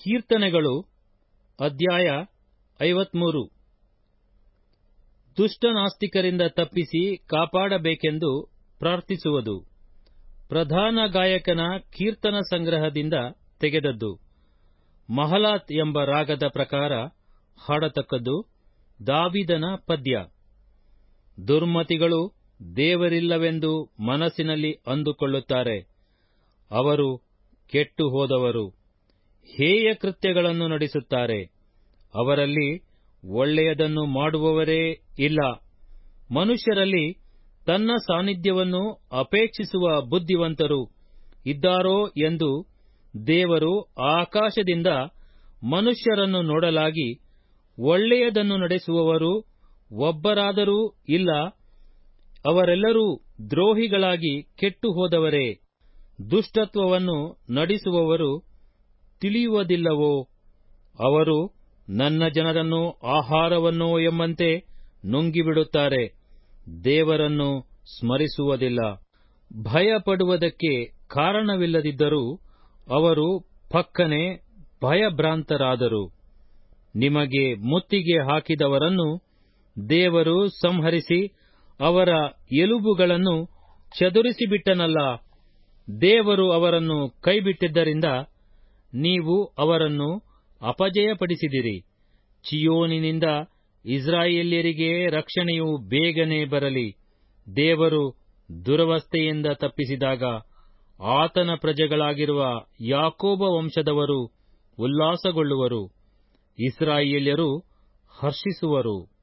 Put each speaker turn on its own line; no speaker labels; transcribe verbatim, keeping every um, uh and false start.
ಕೀರ್ತನೆಗಳು ಅಧ್ಯಾಯ ಐವತ್ಮೂರು. ದುಷ್ಟನಾಸ್ತಿಕರಿಂದ ತಪ್ಪಿಸಿ ಕಾಪಾಡಬೇಕೆಂದು ಪ್ರಾರ್ಥಿಸುವುದು. ಪ್ರಧಾನ ಗಾಯಕನ ಕೀರ್ತನ ಸಂಗ್ರಹದಿಂದ ತೆಗೆದದ್ದು. ಮಹಲಾತ್ ಎಂಬ ರಾಗದ ಪ್ರಕಾರ ಹಾಡತಕ್ಕದ್ದು. ದಾವೀದನ ಪದ್ಯ. ದುರ್ಮತಿಗಳು ದೇವರಿಲ್ಲವೆಂದು ಮನಸ್ಸಿನಲ್ಲಿ ಅಂದುಕೊಳ್ಳುತ್ತಾರೆ. ಅವರು ಕೆಟ್ಟು ಹೋದವರು, ಹೇಯ ಕೃತ್ಯಗಳನ್ನು ನಡೆಸುತ್ತಾರೆ. ಅವರಲ್ಲಿ ಒಳ್ಳೆಯದನ್ನು ಮಾಡುವವರೇ ಇಲ್ಲ. ಮನುಷ್ಯರಲ್ಲಿ ತನ್ನ ಸಾನ್ನಿಧ್ಯವನ್ನು ಅಪೇಕ್ಷಿಸುವ ಬುದ್ಧಿವಂತರು ಇದ್ದಾರೋ ಎಂದು ದೇವರು ಆಕಾಶದಿಂದ ಮನುಷ್ಯರನ್ನು ನೋಡಲಾಗಿ, ಒಳ್ಳೆಯದನ್ನು ನಡೆಸುವವರು ಒಬ್ಬರಾದರೂ ಇಲ್ಲ. ಅವರೆಲ್ಲರೂ ದ್ರೋಹಿಗಳಾಗಿ ಕೆಟ್ಟು ಹೋದವರೇ. ದುಷ್ಟತ್ವವನ್ನು ನಡೆಸುವವರು ತಿಳಿಯುವುದಿಲ್ಲವೋ? ಅವರು ನನ್ನ ಜನರನ್ನು ಆಹಾರವನ್ನೋ ಎಂಬಂತೆ ನುಂಗಿಬಿಡುತ್ತಾರೆ, ದೇವರನ್ನು ಸ್ಮರಿಸುವುದಿಲ್ಲ. ಭಯಪಡುವುದಕ್ಕೆ ಕಾರಣವಿಲ್ಲದಿದ್ದರೂ ಅವರು ಫಕ್ಕನೆ ಭಯಭ್ರಾಂತರಾದರು. ನಿಮಗೆ ಮುತ್ತಿಗೆ ಹಾಕಿದವರನ್ನು ದೇವರು ಸಂಹರಿಸಿ ಅವರ ಎಲುಬುಗಳನ್ನು ಚದುರಿಸಿಬಿಟ್ಟನಲ್ಲ. ದೇವರು ಅವರನ್ನು ಕೈಬಿಟ್ಟಿದ್ದರಿಂದ ನೀವು ಅವರನ್ನು ಅಪಜಯಪಡಿಸಿದಿರಿ. ಚೀಯೋನಿನಿಂದ ಇಸ್ರಾಯೇಲ್ಯರಿಗೆ ರಕ್ಷಣೆಯು ಬೇಗನೆ ಬರಲಿ. ದೇವರು ದುರವಸ್ಥೆಯಿಂದ ತಪ್ಪಿಸಿದಾಗ ಆತನ ಪ್ರಜೆಗಳಾಗಿರುವ ಯಾಕೋಬ ವಂಶದವರು ಉಲ್ಲಾಸಗೊಳ್ಳುವರು, ಇಸ್ರಾಯೇಲ್ಯರು ಹರ್ಷಿಸುವರು.